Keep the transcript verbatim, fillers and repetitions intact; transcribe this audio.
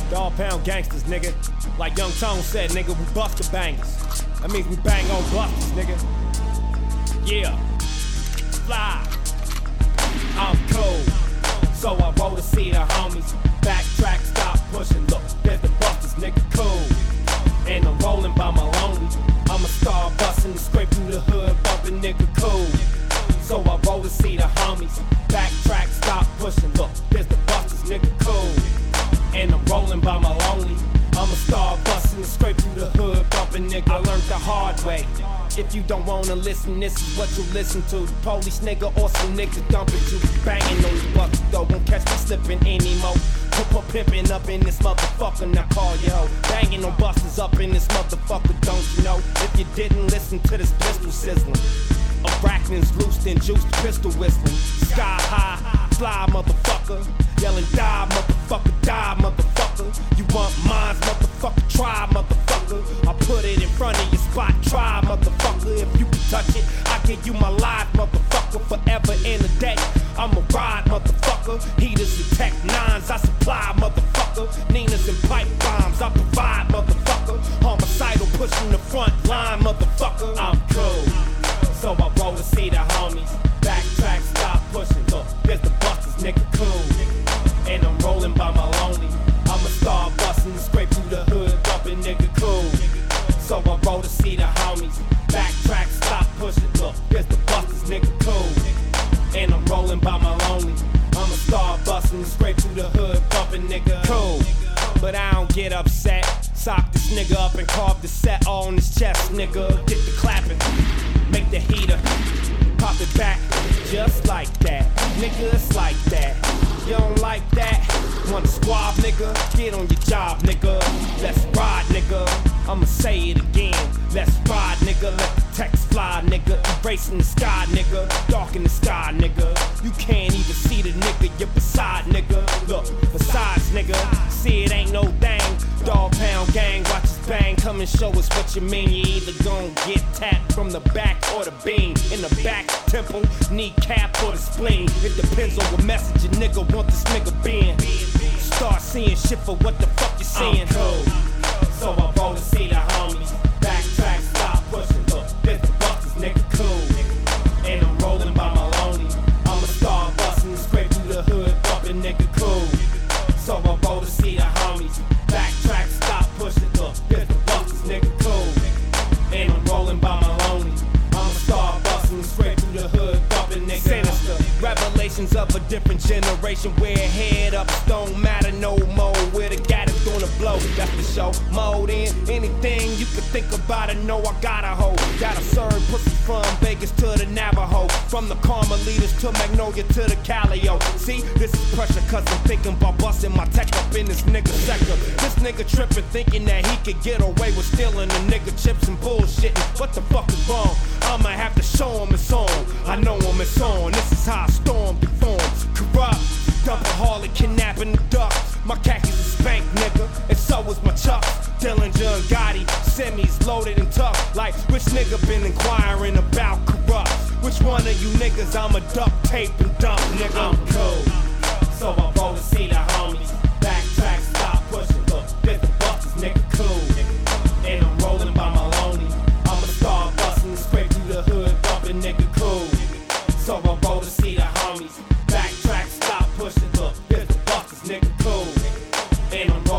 Dog pound gangsters, nigga. Like Young Tone said, nigga, we bust the bangers. That means we bang on busters, nigga. Yeah. Fly. I'm cold. So I roll to see the homies. Backtrack, stop pushing. Look, there's the busters, nigga, cool. And I'm rolling by my lonely. I'm a star bustin', scrape through the hood, bumpin', nigga, cool. So I roll to see the homies. Backtrack, stop pushing. Look, there's the busters, nigga, cool. And I'm rolling by my lonely. I'm a star bustin', scrape through the hood, bumpin', nigga. I learned the hard way. If you don't wanna listen, this is what you listen to. The police nigga or some niggas dumping you. Banging on you bucks though, won't catch me slipping anymore. Put put pimping up in this motherfucker, now call yo ho. Banging on busters up in this motherfucker, don't you know? If you didn't listen to this pistol sizzling, arachnids loosed and juiced, pistol whistling. Sky high, fly motherfucker. Yelling die motherfucker, die motherfucker. You want mines, motherfucker, try motherfucker. I put it in front of your spot, try motherfucker. If you can touch it, I give you my life, motherfucker. Forever in a day, I'ma ride, motherfucker. Heaters and tech nines, I supply, motherfucker. Ninas and pipe bombs, I provide, motherfucker. Homicidal pushing the front line, motherfucker. I'm cool, so I roll to see the homies. Backtrack, stop pushing. Look, there's the busters, nigga, cool. And I'm rolling by my lonely. I'm a star bustin', scrape through the hood, bumpin', nigga, cool. So I roll to see the homies. Backtrack, stop pushing. Look, there's the busters, nigga, cool. And I'm rolling by my lonely. I'm a star bustin', scrape through the hood, bumpin', nigga, cool. But I don't get upset. Sock this nigga up and carve the set all on his chest, nigga. Get the clapping, make the heater, pop it back, just like that. Nigga, it's like that. You don't like that? Want a squab, nigga? Get on your job, nigga. Let's ride, nigga. I'ma say it again. Let's ride, nigga. Let the text fly, nigga. Erasing the sky, nigga. Dark in the sky, nigga. You can't even see the nigga you're beside, nigga. Look, besides, nigga, see it ain't no thing. Dog pound gang, watch us bang. Come and show us what you mean. You either gon' get tapped from the back or the beam. In the back, temple, kneecap, or the spleen. It depends on what message a nigga want this nigga being. Start seeing shit for what the fuck you seeing. I'm cool, so I roll to see the homies. Backtrack, stop pushing. Look, there's the busters, nigga, cool. And I'm rolling by my lonely. I'm a star bustin', scrape through the hood, bumpin', nigga, cool. So I roll to see the homies. Backtrack, stop pushing. Look, there's the busters, nigga, cool. And I'm rolling by my lonely. I'm a star bustin', scrape through the hood, bumpin', nigga. Sinister revelations of a different generation where head up don't matter no more. Where the gat is gonna blow, that's the show. Mode in anything you can think about it. Know I got a hoe. Gotta serve pussy from Vegas to the Navajo, from the Carmelitas to Magnolia to the Calio. See, this is pressure cause I'm thinking about busting my tech up in this nigga sector. This nigga tripping thinking that he could get away with stealing the nigga chips and bullshitting. What the fuck is wrong? I'ma have to show him it's on. I know him it's on. This is how I storm deform. Corrupt, double harlot, kidnapping the duck. My khakis is spanked, nigga, and so is my chucks. Dillinger and Gotti, semis loaded and tough. Like, which nigga been inquiring about corrupt? Which one of you niggas I'ma duct tape and dump, nigga? I'm cool, so I roll to see the homies. Backtrack, stop pushing. Look, there's the busters, nigga, cool. And I'm rolling by my lonely. I'm a star bustin', scrape through the hood, bumpin', nigga, cool. So I roll to see the homies. Backtrack, stop pushing. Look, there's the busters, nigga, cool. And I'm